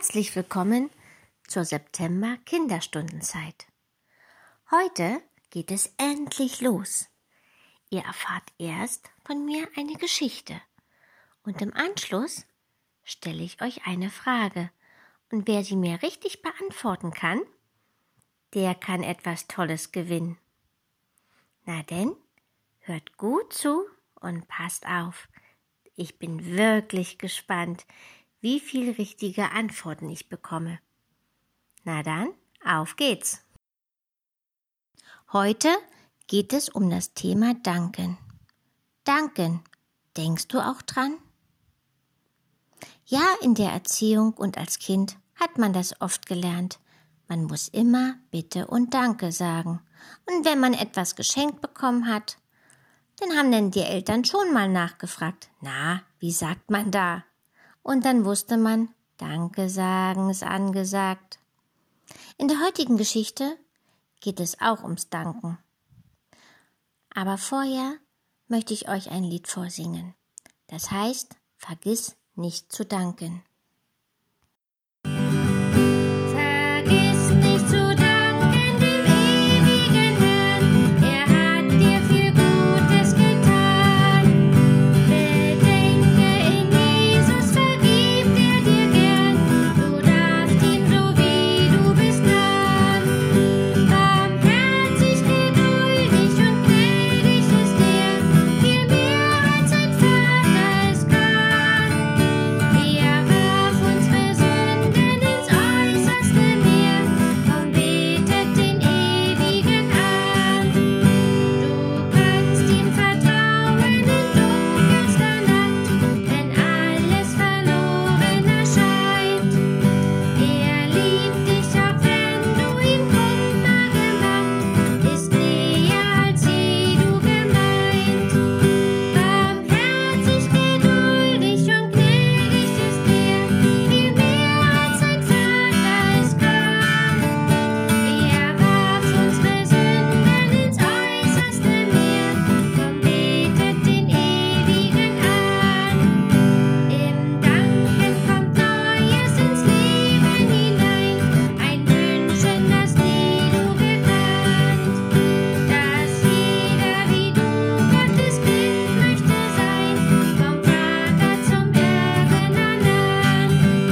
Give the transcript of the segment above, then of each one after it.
Herzlich willkommen zur September-Kinderstundenzeit. Heute geht es endlich los. Ihr erfahrt erst von mir eine Geschichte und im Anschluss stelle ich euch eine Frage. Und wer sie mir richtig beantworten kann, der kann etwas Tolles gewinnen. Na denn, hört gut zu und passt auf. Ich bin wirklich gespannt, wie viele richtige Antworten ich bekomme. Na dann, auf geht's! Heute geht es um das Thema Danken. Danken, denkst du auch dran? Ja, in der Erziehung und als Kind hat man das oft gelernt. Man muss immer Bitte und Danke sagen. Und wenn man etwas geschenkt bekommen hat, dann haben dann die Eltern schon mal nachgefragt, na, wie sagt man da? Und dann wusste man, Danke sagen ist angesagt. In der heutigen Geschichte geht es auch ums Danken. Aber vorher möchte ich euch ein Lied vorsingen. Das heißt, vergiss nicht zu danken. Vergiss nicht zu danken dem ewigen Herrn, er hat dir viel Gutes getan. Bedenke in Jesus, vergibt er dir gern, du darfst ihm so wie du bist nahen. Barmherzig, geduldig und gnädig ist er, viel mehr als ein Vater es kann. Er warf unsere Sünden ins äußerste Meer und betet den Ewigen an. Du kannst ihm vertrauen in dunkelster Nacht, wenn alles verloren erscheint. Er liebt dich, auch wenn du ihm Kummer gemacht, ist näher als je du gemeint. Barmherzig, geduldig und gnädig ist er, viel mehr als ein Vater es kann. Er warf unsere Sünden ins äußerste Meer und betet den Ewigen an. Im Danken kommt Neues ins Leben hinein, ein Wünschen, das nie du geahnt. Dass jeder wie du Gottes Kind möchte sein, vom Vater zum Erben erlernt.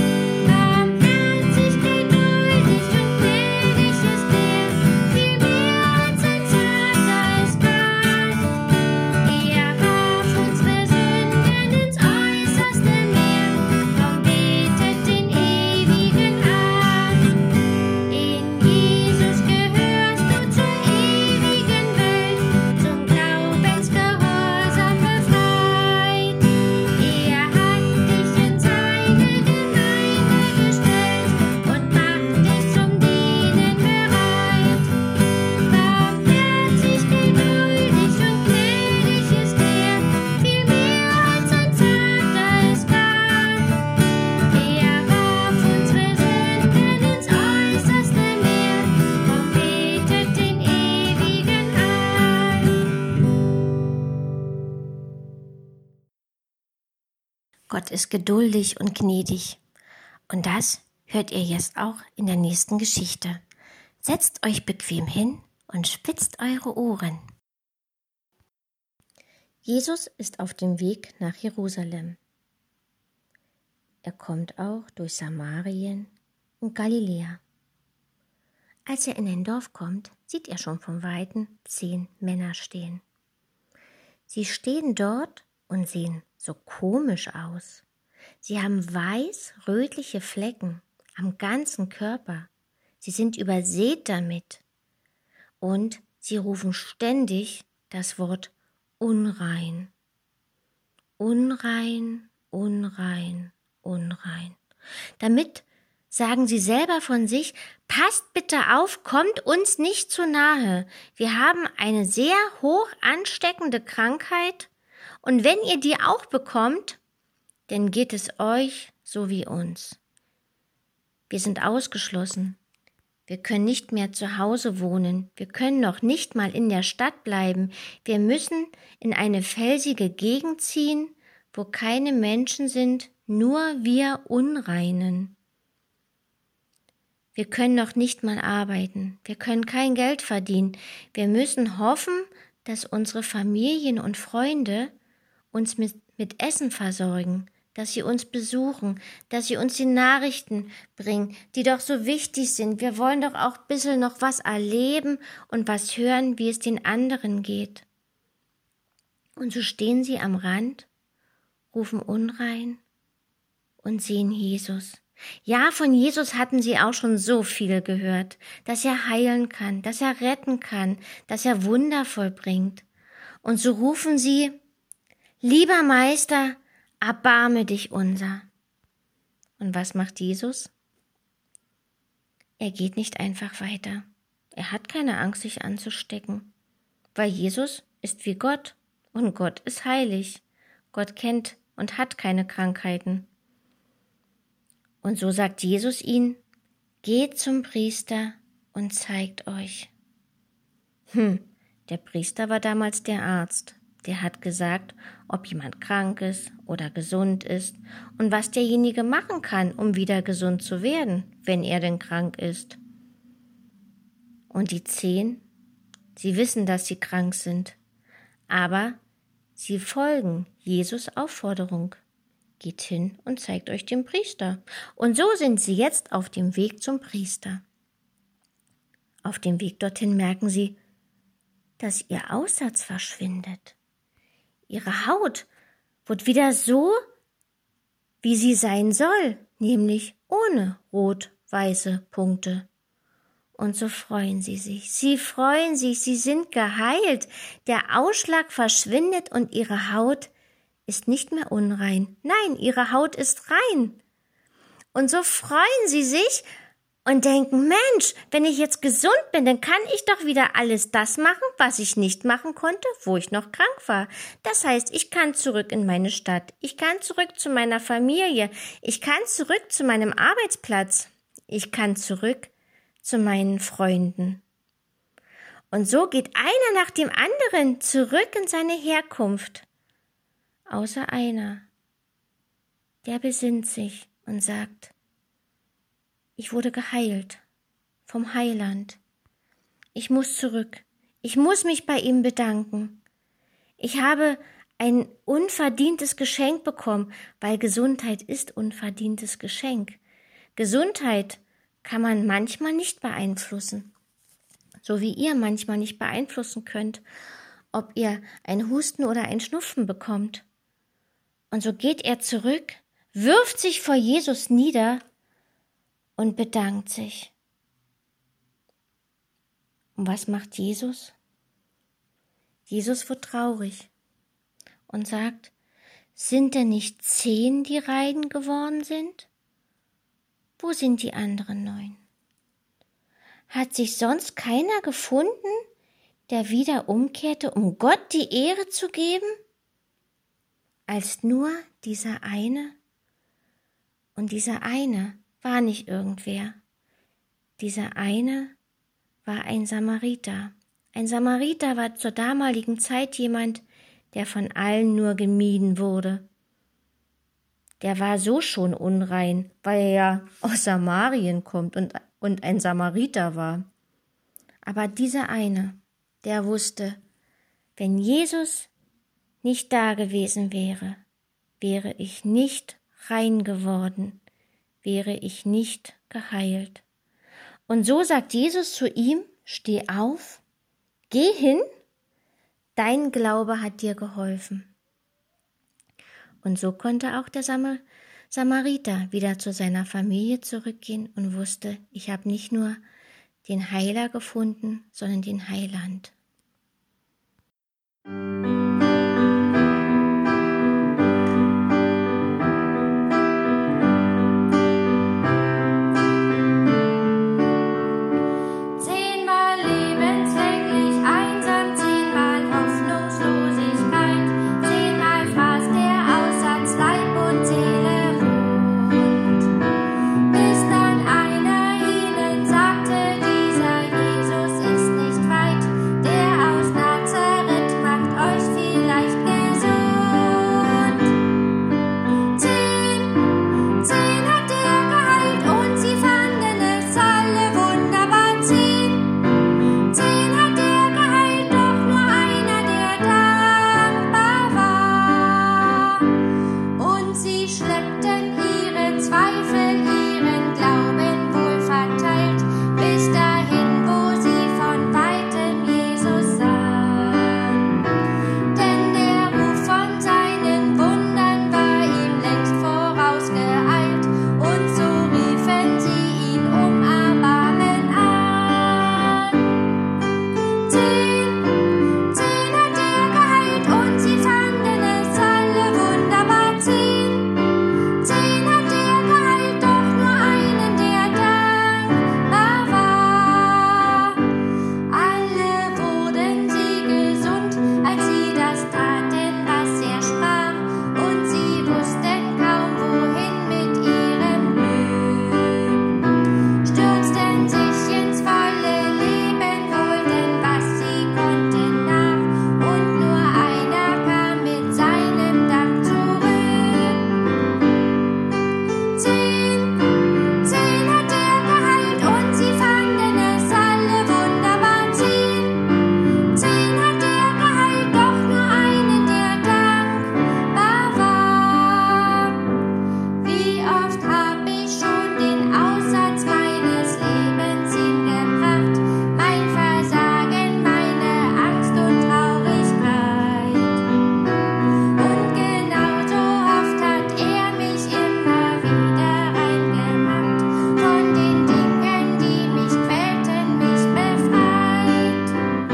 Barmherzig, geduldig und gnädig ist er, viel mehr als ein Vater es kann. Er warf unsere Sünden ins äußerste Meer und betet den Ewigen an. In Jesus gehörst du zur ewigen Welt, zum Glaubensgehorsam befreit. Er hat dich in seine Gemeinde gestellt und macht dich zum Dienen bereit. Barmherzig, geduldig und gnädig ist er, viel mehr als ein Vater es kann. Er warf unsere Sünden ins äußerste Meer und betet den Ewigen an. Gott ist geduldig und gnädig. Und das hört ihr jetzt auch in der nächsten Geschichte. Setzt euch bequem hin und spitzt eure Ohren. Jesus ist auf dem Weg nach Jerusalem. Er kommt auch durch Samarien und Galiläa. Als er in ein Dorf kommt, sieht er schon von Weitem 10 Männer stehen. Sie stehen dort und sehen so komisch aus. Sie haben weiß-rötliche Flecken am ganzen Körper. Sie sind übersät damit. Und sie rufen ständig das Wort unrein. Unrein, unrein, unrein. Damit sagen sie selber von sich, passt bitte auf, kommt uns nicht zu nahe. Wir haben eine sehr hoch ansteckende Krankheit und wenn ihr die auch bekommt, dann geht es euch so wie uns. Wir sind ausgeschlossen. Wir können nicht mehr zu Hause wohnen. Wir können noch nicht mal in der Stadt bleiben. Wir müssen in eine felsige Gegend ziehen, wo keine Menschen sind, nur wir Unreinen. Wir können noch nicht mal arbeiten. Wir können kein Geld verdienen. Wir müssen hoffen, dass unsere Familien und Freunde uns mit Essen versorgen, dass sie uns besuchen, dass sie uns die Nachrichten bringen, die doch so wichtig sind. Wir wollen doch auch ein bisschen noch was erleben und was hören, wie es den anderen geht. Und so stehen sie am Rand, rufen unrein und sehen Jesus. Ja, von Jesus hatten sie auch schon so viel gehört, dass er heilen kann, dass er retten kann, dass er Wunder vollbringt. Und so rufen sie: Lieber Meister, erbarme dich unser. Und was macht Jesus? Er geht nicht einfach weiter. Er hat keine Angst, sich anzustecken, weil Jesus ist wie Gott und Gott ist heilig. Gott kennt und hat keine Krankheiten. Und so sagt Jesus ihnen: Geht zum Priester und zeigt euch. Der Priester war damals der Arzt. Der hat gesagt, ob jemand krank ist oder gesund ist und was derjenige machen kann, um wieder gesund zu werden, wenn er denn krank ist. Und die 10, sie wissen, dass sie krank sind, aber sie folgen Jesus' Aufforderung. Geht hin und zeigt euch den Priester. Und so sind sie jetzt auf dem Weg zum Priester. Auf dem Weg dorthin merken sie, dass ihr Aussatz verschwindet. Ihre Haut wird wieder so, wie sie sein soll, nämlich ohne rot-weiße Punkte. Und so freuen sie sich. Sie freuen sich, sie sind geheilt. Der Ausschlag verschwindet und ihre Haut ist nicht mehr unrein. Nein, ihre Haut ist rein. Und so freuen sie sich und denken, Mensch, wenn ich jetzt gesund bin, dann kann ich doch wieder alles das machen, was ich nicht machen konnte, wo ich noch krank war. Das heißt, ich kann zurück in meine Stadt, ich kann zurück zu meiner Familie, ich kann zurück zu meinem Arbeitsplatz, ich kann zurück zu meinen Freunden. Und so geht einer nach dem anderen zurück in seine Herkunft. Außer einer, der besinnt sich und sagt: Ich wurde geheilt vom Heiland. Ich muss zurück. Ich muss mich bei ihm bedanken. Ich habe ein unverdientes Geschenk bekommen, weil Gesundheit ist unverdientes Geschenk. Gesundheit kann man manchmal nicht beeinflussen, so wie ihr manchmal nicht beeinflussen könnt, ob ihr ein Husten oder ein Schnupfen bekommt. Und so geht er zurück, wirft sich vor Jesus nieder und bedankt sich. Und was macht Jesus? Jesus wird traurig und sagt: Sind denn nicht 10, die rein geworden sind? Wo sind die anderen 9? Hat sich sonst keiner gefunden, der wieder umkehrte, um Gott die Ehre zu geben? Als nur dieser eine? Und dieser eine war nicht irgendwer. Dieser eine war ein Samariter. Ein Samariter war zur damaligen Zeit jemand, der von allen nur gemieden wurde. Der war so schon unrein, weil er ja aus Samarien kommt und ein Samariter war. Aber dieser eine, der wusste, wenn Jesus nicht da gewesen wäre, wäre ich nicht rein geworden, wäre ich nicht geheilt. Und so sagt Jesus zu ihm: Steh auf, geh hin, dein Glaube hat dir geholfen. Und so konnte auch der Samariter wieder zu seiner Familie zurückgehen und wusste, ich habe nicht nur den Heiler gefunden, sondern den Heiland. Euch Sie schleppten ihre Zweifel, ihren Glauben wohl verteilt, bis dahin, wo sie von weitem Jesus sahen. Denn der Ruf von seinen Wundern war ihm längst vorausgeeilt, und so riefen sie ihn um Erbarmen an. 10 hat er geheilt, und sie fanden es alle wunderbar. 10 hat er geheilt, doch nur einen, der dankbar war. Alle wurden sie gesund, als sie das taten, was er sprach, und sie wussten kaum, wohin mit ihrem Glück. Stürzten sich ins volle Leben, holten, was sie konnten, nach, und nur einer kam mit seinem Dank zurück. 10 hat er geheilt, und sie fanden es alle wunderbar. 10 hat er geheilt, doch nur einen, der dankbar war. Wie oft hab ich schon den Aussatz meines Lebens ihm gebracht, mein Versagen, meine Angst und Traurigkeit. Und genauso oft hat er mich immer wieder reingemacht, von den Dingen, die mich quälten, mich befreit.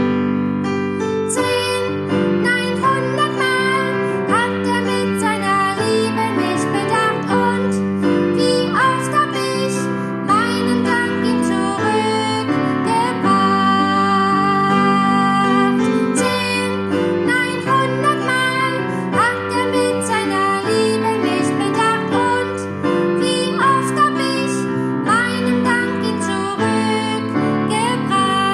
10, nein, 100-mal hat er mit seiner Liebe mich bedacht, und wie oft hab ich meinen Dank ihm zurückgebracht. 10, nein, 100-mal hat er mit seiner Liebe mich bedacht, und wie oft hab ich meinen Dank ihm zurückgebracht.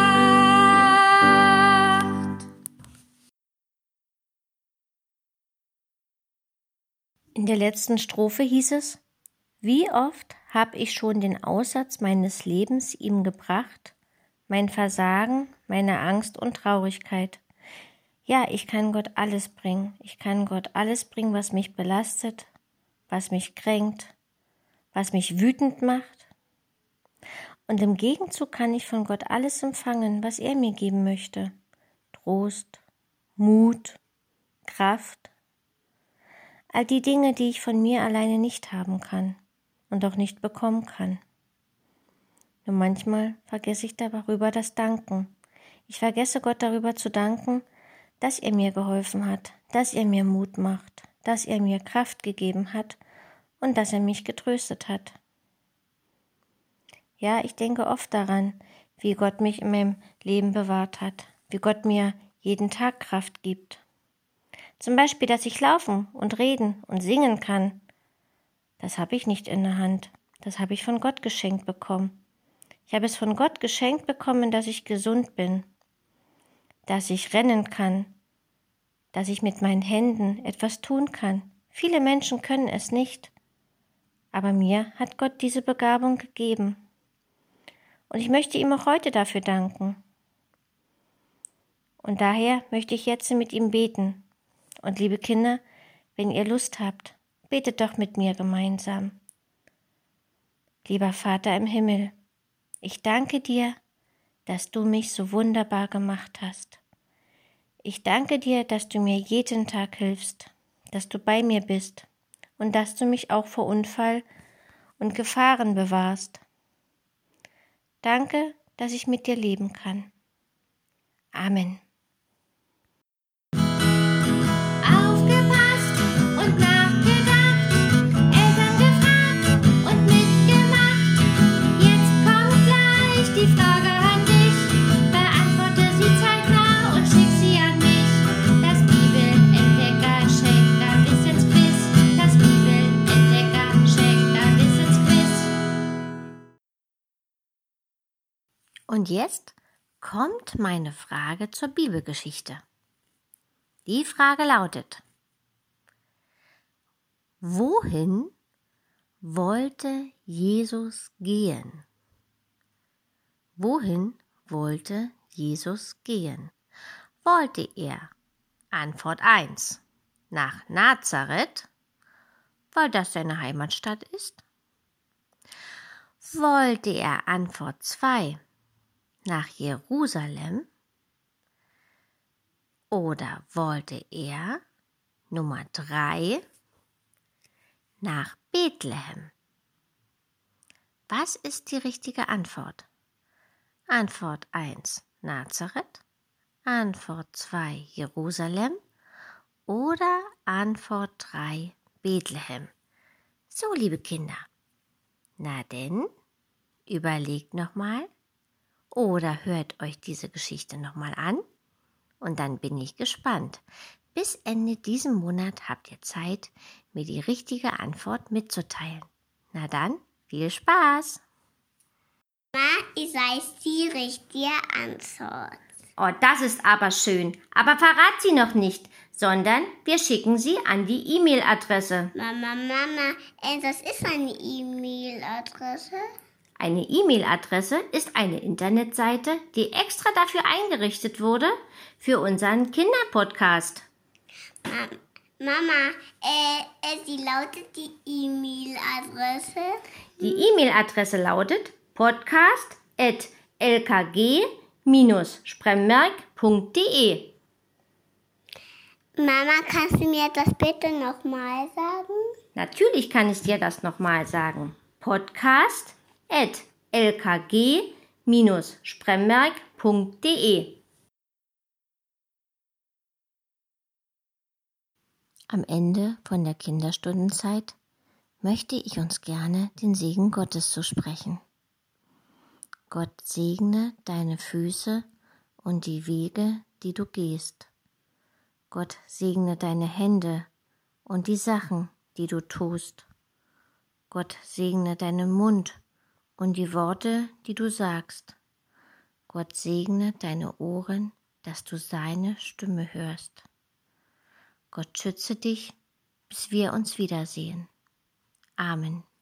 In der letzten Strophe hieß es: Wie oft hab ich schon den Aussatz meines Lebens ihm gebracht, mein Versagen, meine Angst und Traurigkeit. Ja, ich kann Gott alles bringen. Ich kann Gott alles bringen, was mich belastet, was mich kränkt, was mich wütend macht. Und im Gegenzug kann ich von Gott alles empfangen, was er mir geben möchte. Trost, Mut, Kraft. All die Dinge, die ich von mir alleine nicht haben kann und auch nicht bekommen kann. Nur manchmal vergesse ich darüber das Danken. Ich vergesse Gott darüber zu danken, dass er mir geholfen hat, dass er mir Mut macht, dass er mir Kraft gegeben hat und dass er mich getröstet hat. Ja, ich denke oft daran, wie Gott mich in meinem Leben bewahrt hat, wie Gott mir jeden Tag Kraft gibt. Zum Beispiel, dass ich laufen und reden und singen kann. Das habe ich nicht in der Hand. Das habe ich von Gott geschenkt bekommen. Ich habe es von Gott geschenkt bekommen, dass ich gesund bin, dass ich rennen kann, dass ich mit meinen Händen etwas tun kann. Viele Menschen können es nicht, aber mir hat Gott diese Begabung gegeben. Und ich möchte ihm auch heute dafür danken. Und daher möchte ich jetzt mit ihm beten. Und liebe Kinder, wenn ihr Lust habt, betet doch mit mir gemeinsam. Lieber Vater im Himmel, ich danke dir, dass du mich so wunderbar gemacht hast. Ich danke dir, dass du mir jeden Tag hilfst, dass du bei mir bist und dass du mich auch vor Unfall und Gefahren bewahrst. Danke, dass ich mit dir leben kann. Amen. Aufgepasst und nachgedacht, Eltern gefragt und mitgemacht. Jetzt kommt gleich die Frage an dich. Beantworte sie zeitnah und schick sie an mich. Das Bibelentdecker schenkt ein Wissensquiz. Das Bibelentdecker schenkt ein Wissensquiz. Und jetzt kommt meine Frage zur Bibelgeschichte. Die Frage lautet: Wohin wollte Jesus gehen? Wohin wollte Jesus gehen? Wollte er, Antwort 1, nach Nazareth? weil das seine Heimatstadt ist? Wollte er Antwort 2 nach Jerusalem? Oder wollte er Nummer 3 nach Bethlehem? Was ist die richtige Antwort? Antwort 1 Nazareth, Antwort 2 Jerusalem oder Antwort 3 Bethlehem? So, liebe Kinder, na denn, überlegt nochmal oder hört euch diese Geschichte nochmal an und dann bin ich gespannt. Bis Ende diesen Monat habt ihr Zeit, mir die richtige Antwort mitzuteilen. Na dann, viel Spaß! Ich weiß die richtige Antwort. Oh, das ist aber schön. Aber verrat sie noch nicht, sondern wir schicken sie an die E-Mail-Adresse. Mama, das ist eine E-Mail-Adresse? Eine E-Mail-Adresse ist eine Internetseite, die extra dafür eingerichtet wurde, für unseren Kinderpodcast. Mama, wie lautet die E-Mail-Adresse? Die E-Mail-Adresse lautet podcast@lkg-spremberg.de. Mama, kannst du mir das bitte nochmal sagen? Natürlich kann ich dir das nochmal sagen. podcast@lkg-spremberg.de. Am Ende von der Kinderstundenzeit möchte ich uns gerne den Segen Gottes zusprechen. Gott segne deine Füße und die Wege, die du gehst. Gott segne deine Hände und die Sachen, die du tust. Gott segne deinen Mund und die Worte, die du sagst. Gott segne deine Ohren, dass du seine Stimme hörst. Gott schütze dich, bis wir uns wiedersehen. Amen.